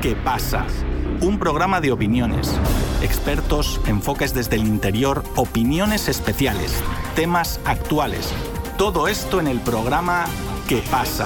¿Qué pasa? Un programa de opiniones, expertos, enfoques desde el interior, opiniones especiales, temas actuales. Todo esto en el programa ¿Qué pasa?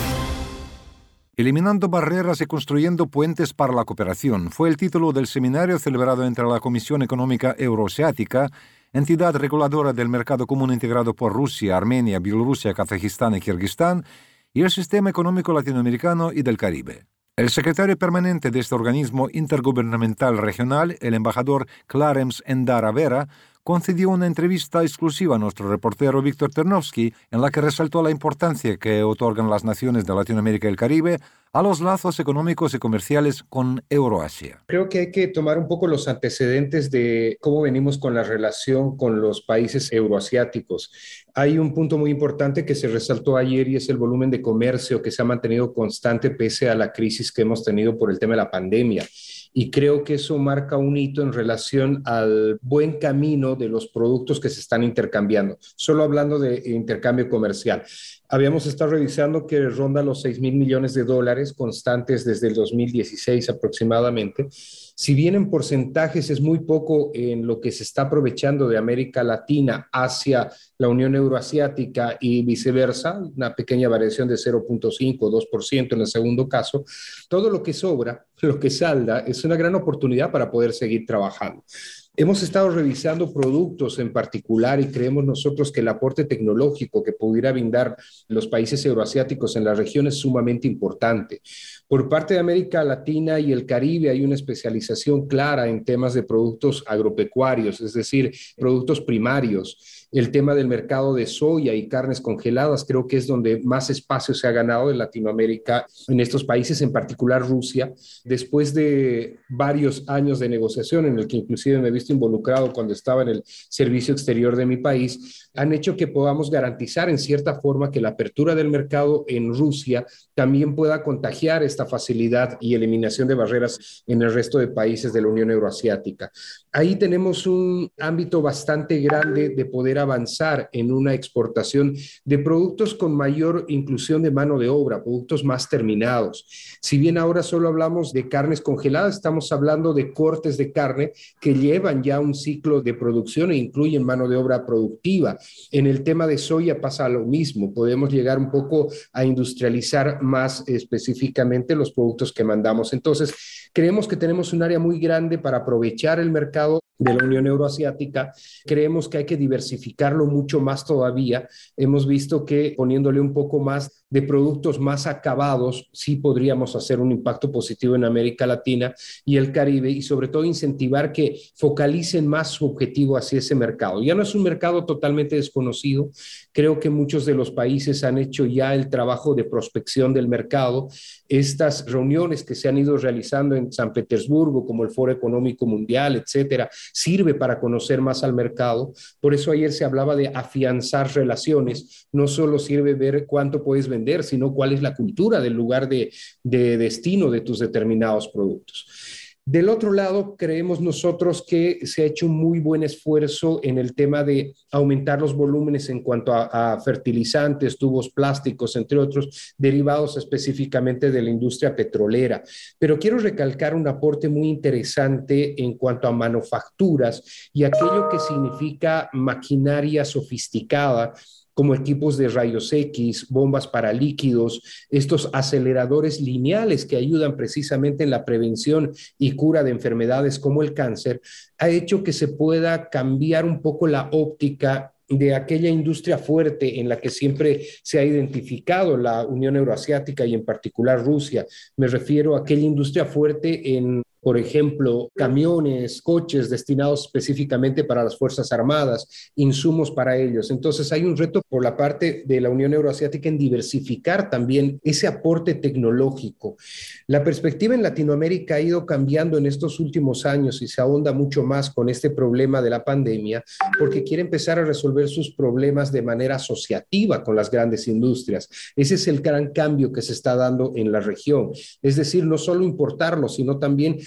Eliminando barreras y construyendo puentes para la cooperación fue el título del seminario celebrado entre la Comisión Económica Euroasiática, entidad reguladora del mercado común integrado por Rusia, Armenia, Bielorrusia, Kazajistán y Kirguistán, y el sistema económico latinoamericano y del Caribe. El secretario permanente de este organismo intergubernamental regional, el embajador Clarence Endara Vera, concedió una entrevista exclusiva a nuestro reportero Víctor Ternovsky, en la que resaltó la importancia que otorgan las naciones de Latinoamérica y el Caribe a los lazos económicos y comerciales con Euroasia. Creo que hay que tomar un poco los antecedentes de cómo venimos con la relación con los países euroasiáticos. Hay un punto muy importante que se resaltó ayer y es el volumen de comercio que se ha mantenido constante pese a la crisis que hemos tenido por el tema de la pandemia. Y creo que eso marca un hito en relación al buen camino de los productos que se están intercambiando. Solo hablando de intercambio comercial. Habíamos estado revisando que ronda los 6,000 millones de dólares constantes desde el 2016 aproximadamente. Si bien en porcentajes es muy poco en lo que se está aprovechando de América Latina hacia la Unión Euroasiática y viceversa, una pequeña variación de 0,5 o 2% en el segundo caso, todo lo que sobra, lo que salda, es una gran oportunidad para poder seguir trabajando. Hemos estado revisando productos en particular y creemos nosotros que el aporte tecnológico que pudiera brindar los países euroasiáticos en la región es sumamente importante. Por parte de América Latina y el Caribe hay una especialización clara en temas de productos agropecuarios, es decir, productos primarios. El tema del mercado de soya y carnes congeladas creo que es donde más espacio se ha ganado en Latinoamérica, en estos países, en particular Rusia, después de varios años de negociación en el que inclusive me he visto involucrado cuando estaba en el servicio exterior de mi país, han hecho que podamos garantizar en cierta forma que la apertura del mercado en Rusia también pueda contagiar esta facilidad y eliminación de barreras en el resto de países de la Unión Euroasiática. Ahí tenemos un ámbito bastante grande de poder avanzar en una exportación de productos con mayor inclusión de mano de obra, productos más terminados. Si bien ahora solo hablamos de carnes congeladas, estamos hablando de cortes de carne que llevan ya un ciclo de producción e incluyen mano de obra productiva. En el tema de soya pasa lo mismo, podemos llegar un poco a industrializar más específicamente los productos que mandamos. Entonces, creemos que tenemos un área muy grande para aprovechar el mercado de la Unión Euroasiática. Creemos que hay que diversificarlo mucho más todavía. Hemos visto que poniéndole un poco más de productos más acabados, sí podríamos hacer un impacto positivo en América Latina y el Caribe y sobre todo incentivar que focalicen más su objetivo hacia ese mercado. Ya no es un mercado totalmente desconocido. Creo que muchos de los países han hecho ya el trabajo de prospección del mercado. Estas reuniones que se han ido realizando en San Petersburgo, como el Foro Económico Mundial, etcétera, sirve para conocer más al mercado. Por eso ayer se hablaba de afianzar relaciones. No solo sirve ver cuánto puedes vender, sino cuál es la cultura del lugar de destino de tus determinados productos. Del otro lado, creemos nosotros que se ha hecho un muy buen esfuerzo en el tema de aumentar los volúmenes en cuanto a fertilizantes, tubos plásticos, entre otros, derivados específicamente de la industria petrolera. Pero quiero recalcar un aporte muy interesante en cuanto a manufacturas y aquello que significa maquinaria sofisticada, como equipos de rayos X, bombas para líquidos, estos aceleradores lineales que ayudan precisamente en la prevención y cura de enfermedades como el cáncer, ha hecho que se pueda cambiar un poco la óptica de aquella industria fuerte en la que siempre se ha identificado la Unión Euroasiática y en particular Rusia. Me refiero a aquella industria fuerte en, por ejemplo, camiones, coches destinados específicamente para las Fuerzas Armadas, insumos para ellos. Entonces hay un reto por la parte de la Unión Euroasiática en diversificar también ese aporte tecnológico. La perspectiva en Latinoamérica ha ido cambiando en estos últimos años y se ahonda mucho más con este problema de la pandemia porque quiere empezar a resolver sus problemas de manera asociativa con las grandes industrias. Ese es el gran cambio que se está dando en la región. Es decir, no solo importarlo, sino también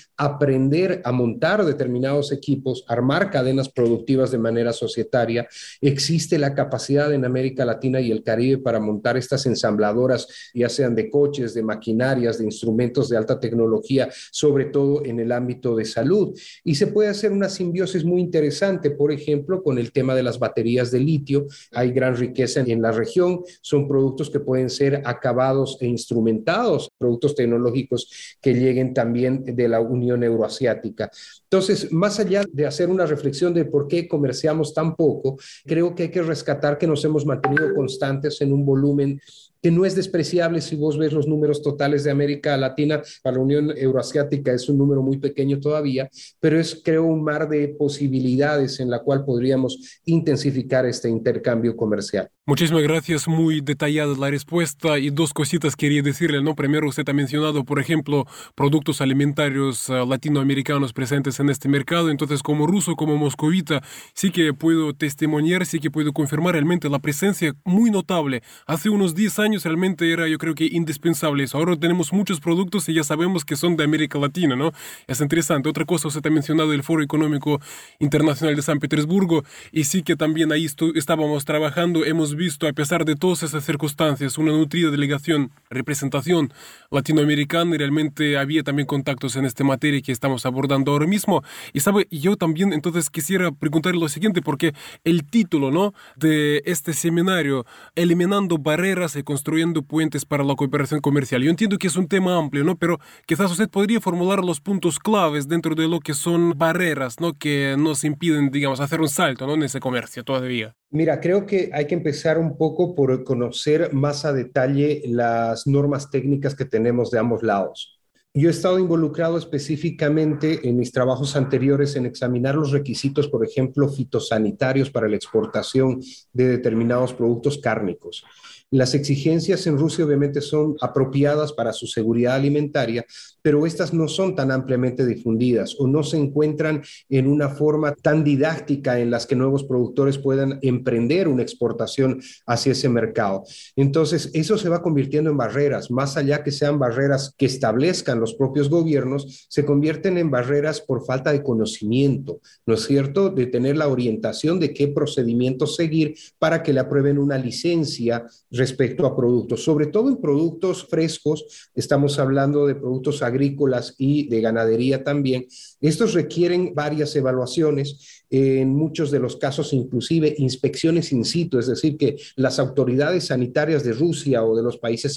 aprender a montar determinados equipos, armar cadenas productivas de manera societaria. Existe la capacidad en América Latina y el Caribe para montar estas ensambladoras, ya sean de coches, de maquinarias, de instrumentos de alta tecnología, sobre todo en el ámbito de salud. Y se puede hacer una simbiosis muy interesante, por ejemplo, con el tema de las baterías de litio. Hay gran riqueza en la región, son productos que pueden ser acabados e instrumentados, productos tecnológicos que lleguen también de la Unión Euroasiática. Entonces, más allá de hacer una reflexión de por qué comerciamos tan poco, creo que hay que rescatar que nos hemos mantenido constantes en un volumen que no es despreciable. Si vos ves los números totales de América Latina, para la Unión Euroasiática es un número muy pequeño todavía, pero es, creo, un mar de posibilidades en la cual podríamos intensificar este intercambio comercial. Muchísimas gracias, muy detallada la respuesta y dos cositas quería decirle, ¿no? Primero, usted ha mencionado, por ejemplo, productos alimentarios latinoamericanos presentes en este mercado. Entonces, como ruso, como moscovita, sí que puedo testimoniar, sí que puedo confirmar realmente la presencia muy notable. Hace unos 10 años realmente era, yo creo que indispensable eso. Ahora tenemos muchos productos y ya sabemos que son de América Latina, ¿no? Es interesante. Otra cosa, usted ha mencionado el Foro Económico Internacional de San Petersburgo y sí que también ahí estábamos trabajando. Hemos visto, a pesar de todas esas circunstancias, una nutrida delegación, representación latinoamericana y realmente había también contactos en esta materia que estamos abordando ahora mismo. Y sabe, yo también entonces quisiera preguntarle lo siguiente, porque el título, ¿no?, de este seminario, Eliminando barreras y construyendo puentes para la cooperación comercial. Yo entiendo que es un tema amplio, ¿no? Pero quizás usted podría formular los puntos claves dentro de lo que son barreras, ¿no?, que nos impiden, digamos, hacer un salto, ¿no?, en ese comercio todavía. Mira, creo que hay que empezar un poco por conocer más a detalle las normas técnicas que tenemos de ambos lados. Yo he estado involucrado específicamente en mis trabajos anteriores en examinar los requisitos, por ejemplo, fitosanitarios para la exportación de determinados productos cárnicos. Las exigencias en Rusia obviamente son apropiadas para su seguridad alimentaria, pero estas no son tan ampliamente difundidas o no se encuentran en una forma tan didáctica en las que nuevos productores puedan emprender una exportación hacia ese mercado. Entonces, eso se va convirtiendo en barreras, más allá que sean barreras que establezcan los propios gobiernos, se convierten en barreras por falta de conocimiento, ¿no es cierto?, de tener la orientación de qué procedimientos seguir para que le aprueben una licencia respecto a productos, sobre todo en productos frescos. Estamos hablando de productos agrícolas y de ganadería también. Estos requieren varias evaluaciones, en muchos de los casos inclusive inspecciones in situ, es decir, que las autoridades sanitarias de Rusia o de los países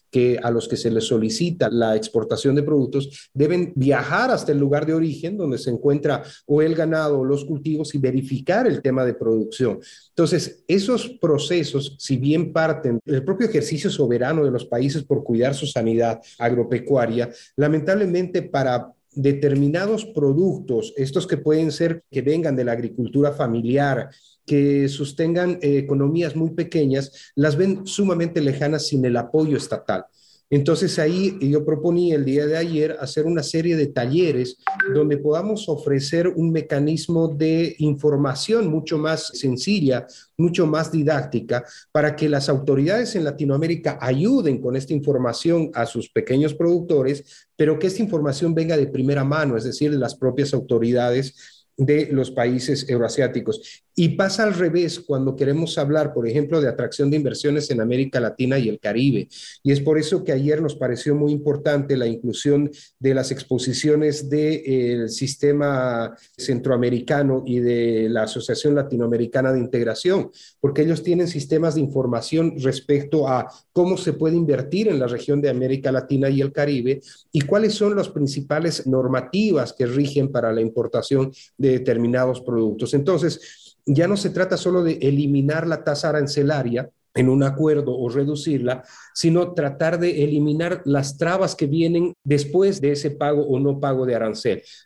a los que se les solicita la exportación de productos deben viajar hasta el lugar de origen donde se encuentra o el ganado o los cultivos y verificar el tema de producción. Entonces, esos procesos, si bien parten del propio ejercicio soberano de los países por cuidar su sanidad agropecuaria, lamentablemente para determinados productos, estos que pueden ser que vengan de la agricultura familiar, que sostengan economías muy pequeñas, las ven sumamente lejanas sin el apoyo estatal. Entonces ahí yo proponí el día de ayer hacer una serie de talleres donde podamos ofrecer un mecanismo de información mucho más sencilla, mucho más didáctica, para que las autoridades en Latinoamérica ayuden con esta información a sus pequeños productores, pero que esta información venga de primera mano, es decir, de las propias autoridades de los países euroasiáticos. Y pasa al revés cuando queremos hablar, por ejemplo, de atracción de inversiones en América Latina y el Caribe. Y es por eso que ayer nos pareció muy importante la inclusión de las exposiciones del sistema centroamericano y de la Asociación Latinoamericana de Integración, porque ellos tienen sistemas de información respecto a cómo se puede invertir en la región de América Latina y el Caribe y cuáles son las principales normativas que rigen para la importación de determinados productos. Entonces, ya no se trata solo de eliminar la tasa arancelaria en un acuerdo o reducirla, sino tratar de eliminar las trabas que vienen después de ese pago o no pago de arancel.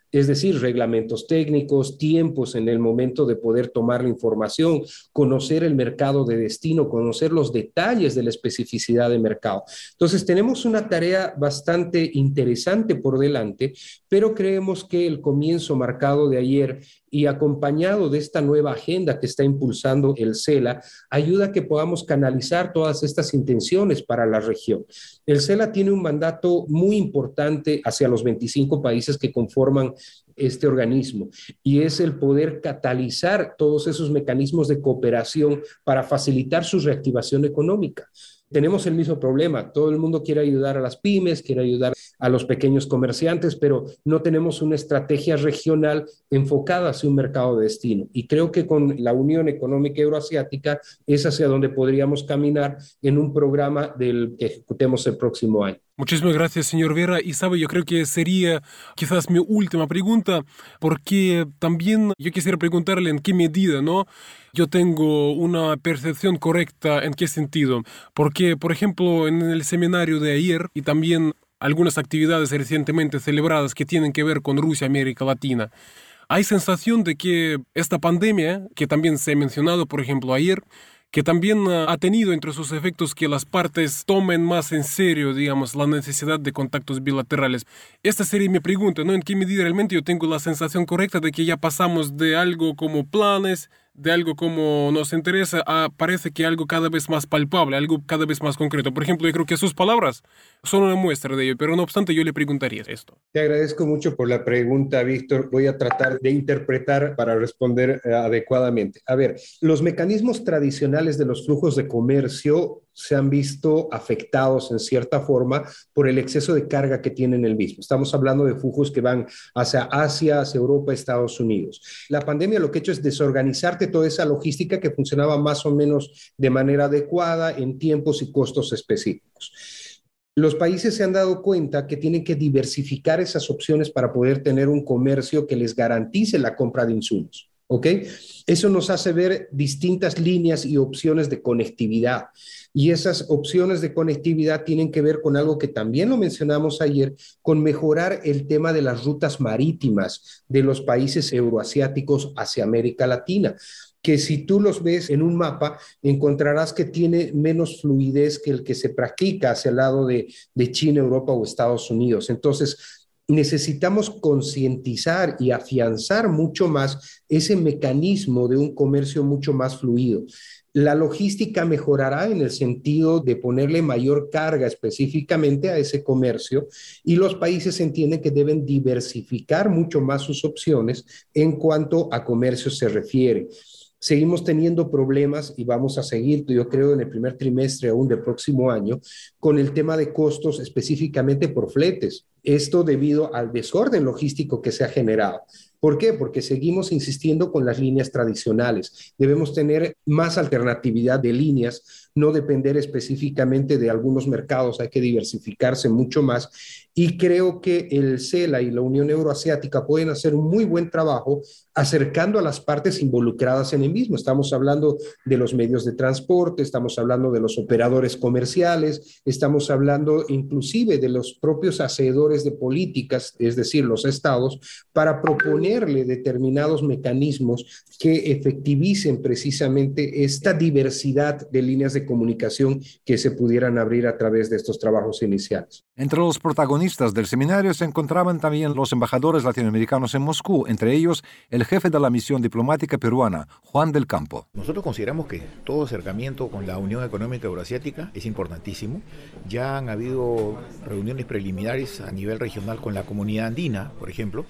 Es decir, reglamentos técnicos, tiempos en el momento de poder tomar la información, conocer el mercado de destino, conocer los detalles de la especificidad de mercado. Entonces, tenemos una tarea bastante interesante por delante, pero creemos que el comienzo marcado de ayer y acompañado de esta nueva agenda que está impulsando el CELA, ayuda a que podamos canalizar todas estas intenciones para la región. El CELA tiene un mandato muy importante hacia los 25 países que conforman este organismo, y es el poder catalizar todos esos mecanismos de cooperación para facilitar su reactivación económica. Tenemos el mismo problema, todo el mundo quiere ayudar a las pymes, quiere ayudar a los pequeños comerciantes, pero no tenemos una estrategia regional enfocada hacia un mercado de destino. Y creo que con la Unión Económica Euroasiática es hacia donde podríamos caminar en un programa que ejecutemos el próximo año. Muchísimas gracias, señor Vera. Y sabe, yo creo que sería quizás mi última pregunta, porque también yo quisiera preguntarle en qué medida, ¿no?, yo tengo una percepción correcta. ¿En qué sentido? Porque, por ejemplo, en el seminario de ayer y también algunas actividades recientemente celebradas que tienen que ver con Rusia, América Latina, hay sensación de que esta pandemia, que también se ha mencionado, por ejemplo, ayer, que también ha tenido entre sus efectos que las partes tomen más en serio, digamos, la necesidad de contactos bilaterales. Esta sería mi pregunta, ¿no? ¿En qué medida realmente yo tengo la sensación correcta de que ya pasamos de algo como planes, de algo como nos interesa, a parece que algo cada vez más palpable, algo cada vez más concreto? Por ejemplo, yo creo que sus palabras son una muestra de ello, pero no obstante yo le preguntaría esto. Te agradezco mucho por la pregunta, Víctor. Voy a tratar de interpretar para responder adecuadamente. A ver, los mecanismos tradicionales de los flujos de comercio se han visto afectados en cierta forma por el exceso de carga que tienen el mismo. Estamos hablando de flujos que van hacia Asia, hacia Europa, Estados Unidos. La pandemia lo que ha hecho es desorganizarte toda esa logística que funcionaba más o menos de manera adecuada en tiempos y costos específicos. Los países se han dado cuenta que tienen que diversificar esas opciones para poder tener un comercio que les garantice la compra de insumos. ¿Ok? Eso nos hace ver distintas líneas y opciones de conectividad. Y esas opciones de conectividad tienen que ver con algo que también lo mencionamos ayer, con mejorar el tema de las rutas marítimas de los países euroasiáticos hacia América Latina, que si tú los ves en un mapa, encontrarás que tiene menos fluidez que el que se practica hacia el lado de China, Europa o Estados Unidos. Entonces, necesitamos concientizar y afianzar mucho más ese mecanismo de un comercio mucho más fluido. La logística mejorará en el sentido de ponerle mayor carga específicamente a ese comercio, y los países entienden que deben diversificar mucho más sus opciones en cuanto a comercio se refiere. Seguimos teniendo problemas y vamos a seguir, yo creo, en el primer trimestre aún del próximo año, con el tema de costos específicamente por fletes. Esto debido al desorden logístico que se ha generado. ¿Por qué? Porque seguimos insistiendo con las líneas tradicionales. Debemos tener más alternatividad de líneas, no depender específicamente de algunos mercados, hay que diversificarse mucho más. Y creo que el CELA y la Unión Euroasiática pueden hacer un muy buen trabajo acercando a las partes involucradas en el mismo. Estamos hablando de los medios de transporte, estamos hablando de los operadores comerciales, estamos hablando inclusive de los propios hacedores de políticas, es decir, los estados, para proponerle determinados mecanismos que efectivicen precisamente esta diversidad de líneas de comunicación que se pudieran abrir a través de estos trabajos iniciales. Entre los protagonistas del seminario se encontraban también los embajadores latinoamericanos en Moscú, entre ellos el jefe de la misión diplomática peruana, Juan del Campo. Nosotros consideramos que todo acercamiento con la Unión Económica Euroasiática es importantísimo. Ya han habido reuniones preliminares a nivel regional con la comunidad andina, por ejemplo,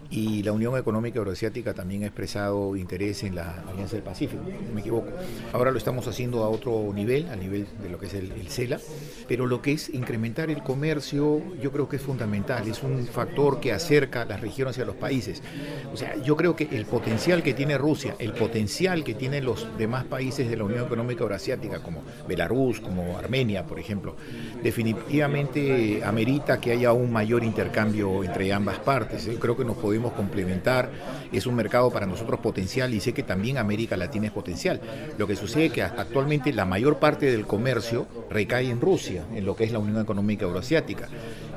y la Unión Económica Euroasiática también ha expresado interés en la Alianza del Pacífico, no me equivoco. Ahora lo estamos haciendo a otro nivel, a nivel de lo que es el CELA, pero lo que es incrementar el comercio yo creo que es fundamental, es un factor que acerca las regiones hacia los países. O sea, yo creo que el potencial que tiene Rusia, el potencial que tienen los demás países de la Unión Económica Euroasiática, como Belarus, como Armenia, por ejemplo, definitivamente amerita que haya un mayor intercambio entre ambas partes. Yo creo que nos podemos complementar, es un mercado para nosotros potencial y sé que también América Latina es potencial. Lo que sucede es que actualmente la mayor parte del comercio recae en Rusia, en lo que es la Unión Económica Euroasiática.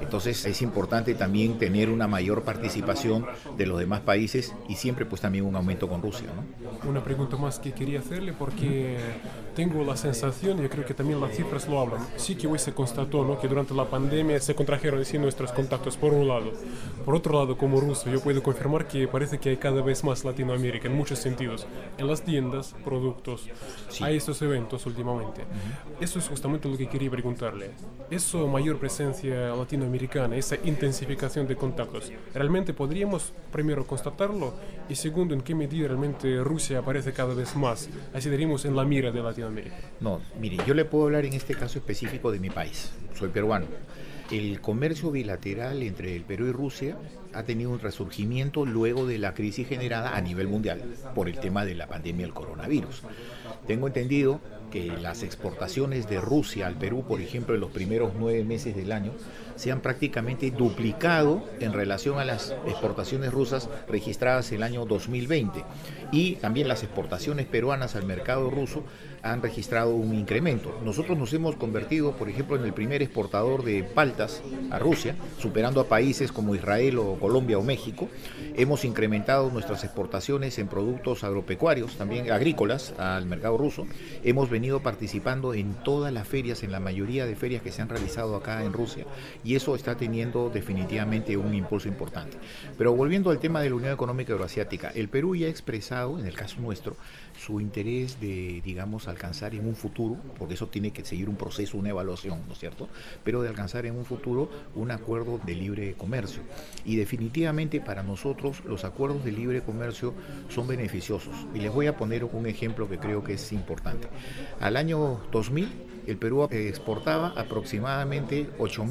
Entonces es importante también tener una mayor participación de los demás países y siempre pues también un aumento con Rusia, ¿no? Una pregunta más que quería hacerle porque tengo la sensación, yo creo que también las cifras lo hablan, sí que hoy se constató, ¿no?, que durante la pandemia se contrajeron así nuestros contactos por un lado. Por otro lado, como ruso, yo puedo confirmar que parece que hay cada vez más Latinoamérica en muchos sentidos, en las tiendas, productos, sí. Hay estos eventos últimamente. Eso es justamente lo que quería preguntarle. Eso, mayor presencia latinoamericana, esa intensificación de contactos, ¿realmente podríamos primero constatarlo? Y segundo, ¿en qué medida realmente Rusia aparece cada vez más, así diríamos, en la mira de Latinoamérica? No, mire, yo le puedo hablar en este caso específico de mi país. Soy peruano. El comercio bilateral entre el Perú y Rusia ha tenido un resurgimiento luego de la crisis generada a nivel mundial por el tema de la pandemia del coronavirus. Tengo entendido que las exportaciones de Rusia al Perú, por ejemplo, en los primeros 9 meses del año, se han prácticamente duplicado en relación a las exportaciones rusas registradas el año 2020. Y también las exportaciones peruanas al mercado ruso han registrado un incremento. Nosotros nos hemos convertido, por ejemplo, en el primer exportador de paltas a Rusia, superando a países como Israel o Colombia o México. Hemos incrementado nuestras exportaciones en productos agropecuarios, también agrícolas, al mercado ruso. Hemos venido participando en todas las ferias, en la mayoría de ferias que se han realizado acá en Rusia, y eso está teniendo definitivamente un impulso importante. Pero volviendo al tema de la Unión Económica Euroasiática, el Perú ya ha expresado, en el caso nuestro, su interés de, digamos, alcanzar en un futuro, porque eso tiene que seguir un proceso, una evaluación, ¿no es cierto?, pero de alcanzar en un futuro un acuerdo de libre comercio. Y definitivamente para nosotros los acuerdos de libre comercio son beneficiosos. Y les voy a poner un ejemplo que creo que es importante. Al año 2000, el Perú exportaba aproximadamente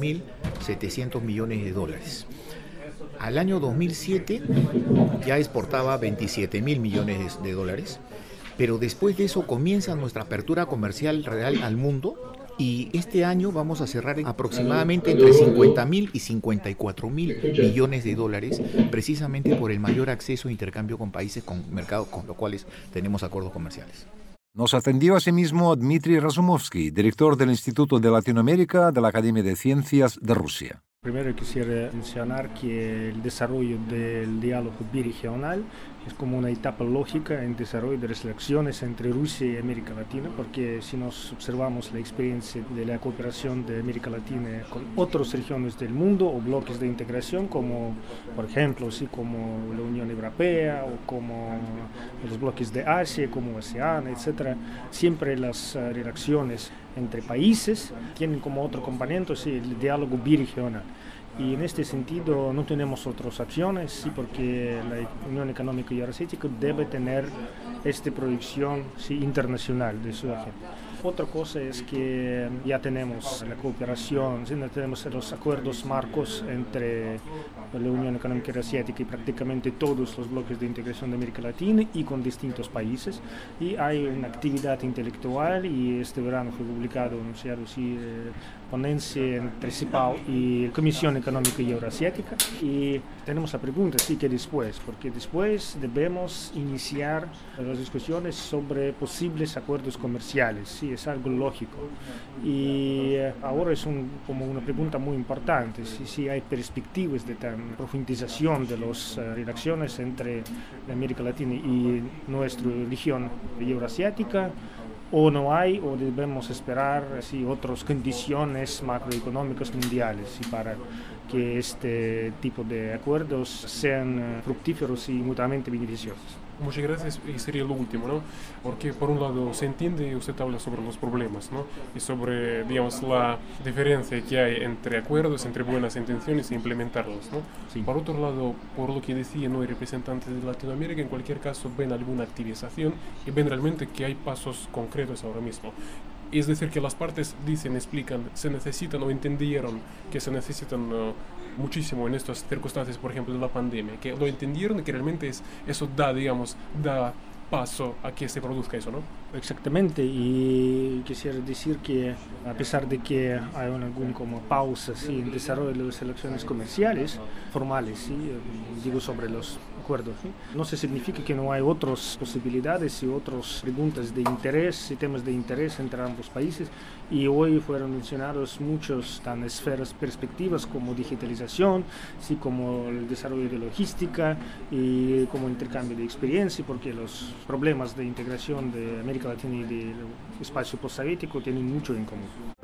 8.700 millones de dólares. Al año 2007 ya exportaba 27.000 millones de dólares, pero después de eso comienza nuestra apertura comercial real al mundo y este año vamos a cerrar aproximadamente entre 50.000 y 54.000 millones de dólares, precisamente por el mayor acceso e intercambio con países con mercados con los cuales tenemos acuerdos comerciales. Nos atendió asimismo Dmitry Razumovsky, director del Instituto de Latinoamérica de la Academia de Ciencias de Rusia. Primero quisiera mencionar que el desarrollo del diálogo birregional es como una etapa lógica en el desarrollo de las relaciones entre Rusia y América Latina, porque si nos observamos la experiencia de la cooperación de América Latina con otras regiones del mundo o bloques de integración, como por ejemplo, así como la Unión Europea o como los bloques de Asia, como ASEAN, etc., siempre las relaciones entre países tienen como otro componente el diálogo birregional. Y en este sentido no tenemos otras opciones, sí, porque la Unión Económica Euroasiática debe tener esta proyección internacional de su agenda. Otra cosa es que ya tenemos la cooperación, ¿sí? Tenemos los acuerdos marcos entre la Unión Económica Euroasiática y prácticamente todos los bloques de integración de América Latina y con distintos países. Y hay una actividad intelectual y este verano fue publicado, ponencia entre CIPAO y Comisión Económica y Euroasiática. Y tenemos la pregunta, sí, que después, porque después debemos iniciar las discusiones sobre posibles acuerdos comerciales, sí, es algo lógico. Y ahora es como una pregunta muy importante, si hay perspectivas de profundización de las relaciones entre América Latina y nuestra región euroasiática, o no hay, o debemos esperar otras condiciones macroeconómicas mundiales para que este tipo de acuerdos sean fructíferos y mutuamente beneficiosos. Muchas gracias, y sería lo último, ¿no? Porque por un lado se entiende, usted habla sobre los problemas, ¿no? Y sobre, digamos, la diferencia que hay entre acuerdos, entre buenas intenciones e implementarlos, ¿no? Sí. Por otro lado, por lo que decía, no hay representantes de Latinoamérica, en cualquier caso ven alguna activización y ven realmente que hay pasos concretos ahora mismo. Es decir, que las partes dicen, explican, se necesitan o entendieron que se necesitan muchísimo en estas circunstancias, por ejemplo, de la pandemia, que lo entendieron y que realmente eso da paso a que se produzca eso, ¿no? Exactamente, y quisiera decir que a pesar de que hay alguna como pausa ¿sí? en desarrollo de las relaciones comerciales formales, ¿sí? Digo sobre los acuerdos, ¿sí? No se significa que no hay otras posibilidades y otras preguntas de interés y temas de interés entre ambos países, y hoy fueron mencionados muchos tan esferas perspectivas como digitalización, ¿sí? Como el desarrollo de logística y como intercambio de experiencia, porque los problemas de integración de América Latina y del espacio postsoviético tienen mucho en común.